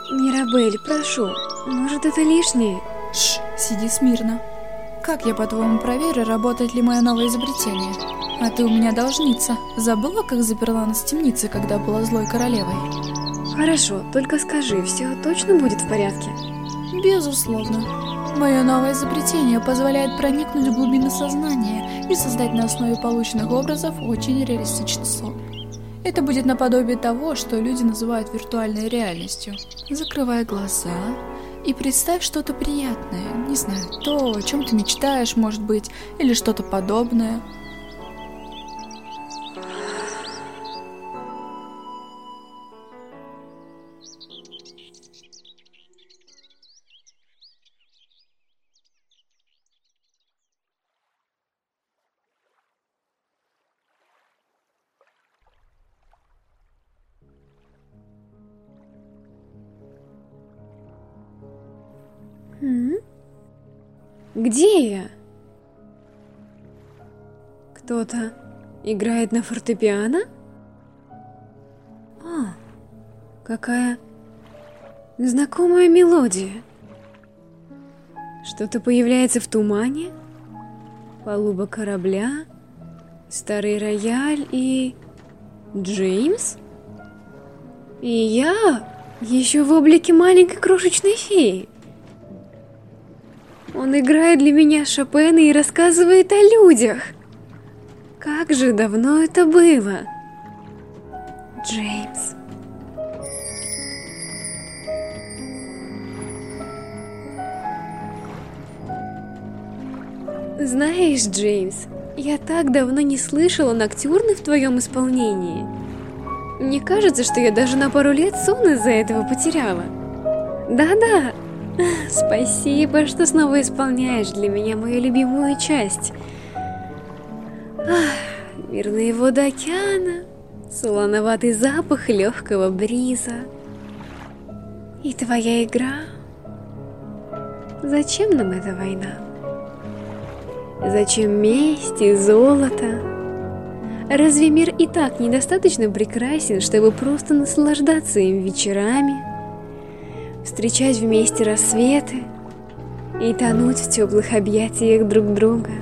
Мирабель, прошу, может, это лишнее? Шш, сиди смирно. Как я, по-твоему, проверю, работает ли мое новое изобретение? А ты у меня должница. Забыла, как заперла нас в темнице, когда была злой королевой? Хорошо, только скажи, все точно будет в порядке? Безусловно. Мое новое изобретение позволяет проникнуть в глубины сознания и создать на основе полученных образов очень реалистичный сон. Это будет наподобие того, что люди называют виртуальной реальностью. Закрывай глаза и представь что-то приятное. Не знаю, то, о чем ты мечтаешь, может быть, или что-то подобное. Где я? Кто-то играет на фортепиано? Какая знакомая мелодия. Что-то появляется в тумане, палуба корабля, старый рояль и... Джеймс? И я еще в облике маленькой крошечной феи. Он играет для меня Шопена и рассказывает о людях. Как же давно это было. Джеймс. Знаешь, Джеймс, я так давно не слышала ноктюрны в твоем исполнении. Мне кажется, что я даже на пару лет сон из-за этого потеряла. Да-да. Спасибо, что снова исполняешь для меня мою любимую часть. Мирные воды океана, солоноватый запах легкого бриза. И твоя игра. Зачем нам эта война? Зачем месть и золото? Разве мир и так недостаточно прекрасен, чтобы просто наслаждаться им вечерами? Встречать вместе рассветы и тонуть в теплых объятиях друг друга.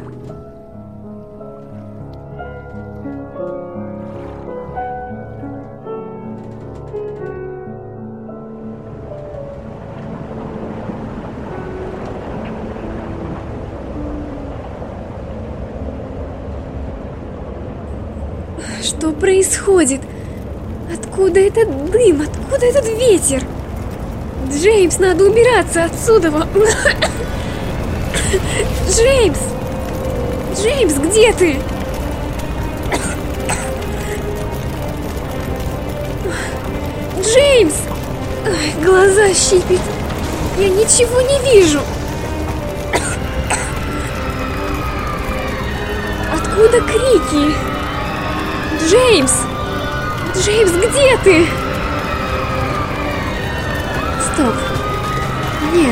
Что происходит? Откуда этот дым? Откуда этот ветер? Джеймс, надо убираться отсюда! Джеймс! Джеймс, где ты? Джеймс! Ой, глаза щипит. Я ничего не вижу. Откуда крики? Джеймс! Джеймс, где ты? Стоп. Нет.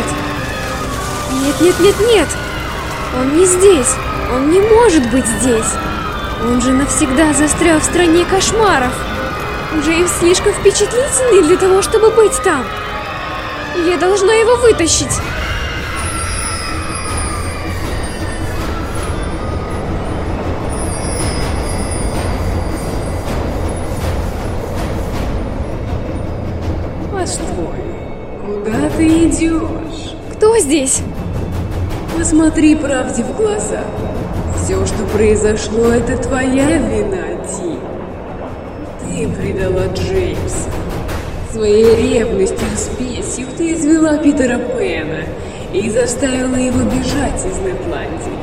Нет. Он не здесь. Он не может быть здесь. Он же навсегда застрял в стране кошмаров. Джеймс слишком впечатлительный для того, чтобы быть там. Я должна его вытащить. Постой, куда ты идешь? Кто здесь? Посмотри правде в глаза. Все, что произошло, это твоя вина, Ди. Ты предала Джеймса. Своей ревностью и спесью ты извела Питера Пэна и заставила его бежать из Нетландии.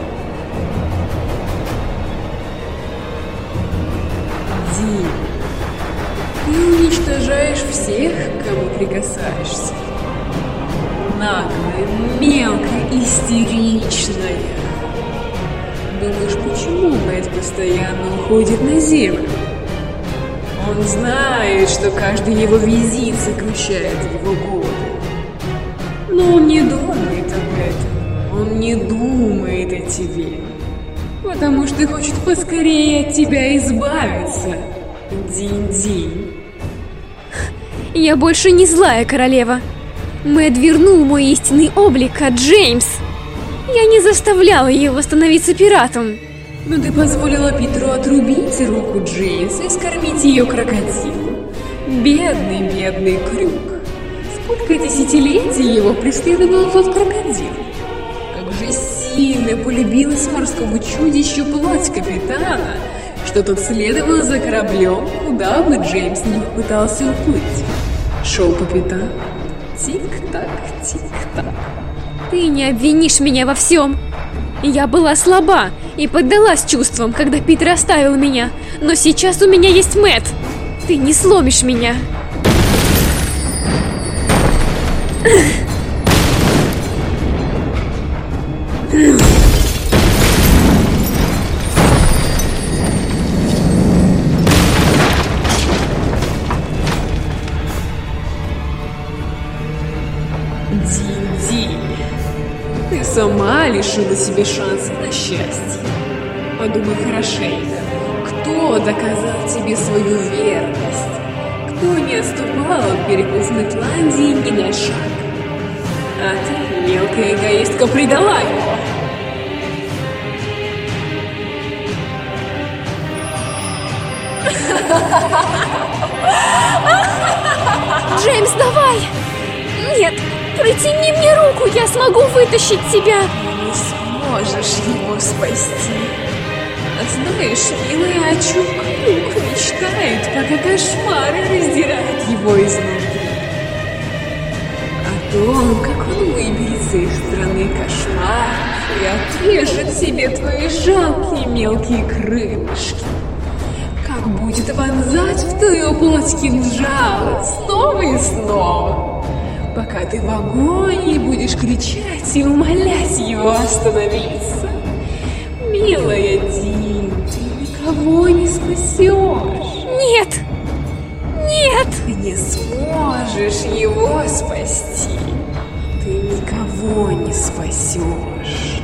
Ди, ты уничтожаешь всех, к кому прикасаешься. Наглая, мелкая, истеричная. Думаешь, почему Мэтт постоянно уходит на землю? Он знает, что каждый его визит сокращает его годы. Но он не думает об этом. Он не думает о тебе. Потому что хочет поскорее от тебя избавиться. Динь-динь. Я больше не злая королева. Мэт вернул мой истинный облик, а Джеймс... Я не заставляла его становиться пиратом. Но ты позволила Питеру отрубить руку Джеймса и скормить ее крокодилу. Бедный, бедный Крюк. Сколько десятилетий его преследовал тот крокодил. Как же сильно полюбилась морскому чудищу плоть капитана, что тот следовал за кораблем, куда бы Джеймс не пытался уплыть. Шел капитан. Тик-так, тик-так. Ты не обвинишь меня во всем. Я была слаба и поддалась чувствам, когда Питер оставил меня, но сейчас у меня есть Мэт. Ты не сломишь меня. Динь-динь, ты сама лишила себе шанса на счастье. Подумай хорошенько, кто доказал тебе свою верность? Кто не отступал от берегов Нетландии ни на шаг? А ты, мелкая эгоистка, предала его. Джеймс, давай! Нет, протяни мне руку, я смогу вытащить тебя. Ты не сможешь его спасти. А знаешь, милая, о чем Крюк мечтает, пока кошмары раздирают его изнутри? О том, как он выберется из страны кошмаров и отрежет себе твои жалкие мелкие крылышки. Как будет вонзать в твою плоть кинжалы снова и снова, пока ты в агонии будешь кричать и умолять его остановиться. Милая Динь, ты никого не спасешь. Нет! Нет! Ты не сможешь его спасти. Ты никого не спасешь.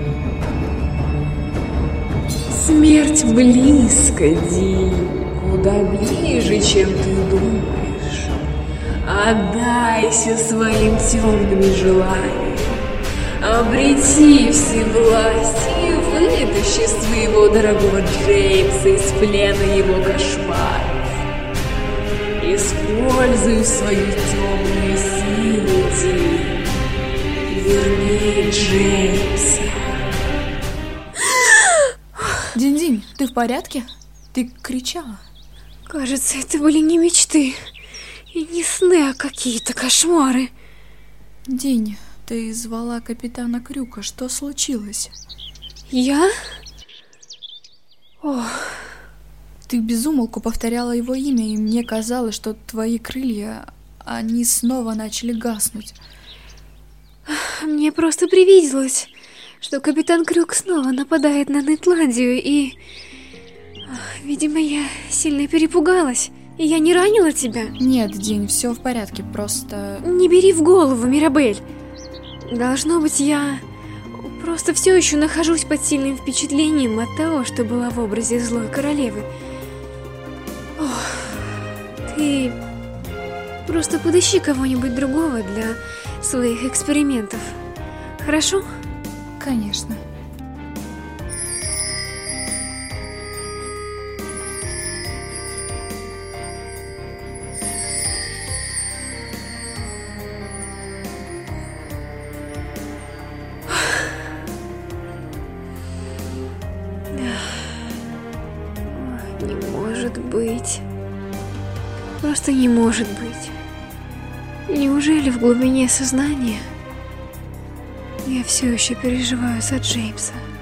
Смерть близко, Динь, куда ближе, чем ты думаешь. Отдайся своим темным желаниям. Обрети всевластие и вытащи своего дорогого Джеймса из плена его кошмаров. Используй свою темную силу, Динь. Верни Джеймса. Динь-динь, ты в порядке? Ты кричала. Кажется, это были не мечты и не сны, а какие-то кошмары. Динь, ты звала капитана Крюка. Что случилось? Я? Ох. Ты безумолку повторяла его имя, и мне казалось, что твои крылья, они снова начали гаснуть. Мне просто привиделось, что капитан Крюк снова нападает на Нетландию, и... Видимо, я сильно перепугалась, и я не ранила тебя. Нет, Динь, все в порядке, просто... Не бери в голову, Мирабель. Должно быть, я просто все еще нахожусь под сильным впечатлением от того, что была в образе злой королевы. Ох, ты просто подыщи кого-нибудь другого для своих экспериментов. Хорошо? Конечно. Не может быть. Просто не может быть. Неужели в глубине сознания я все еще переживаю за Джеймса?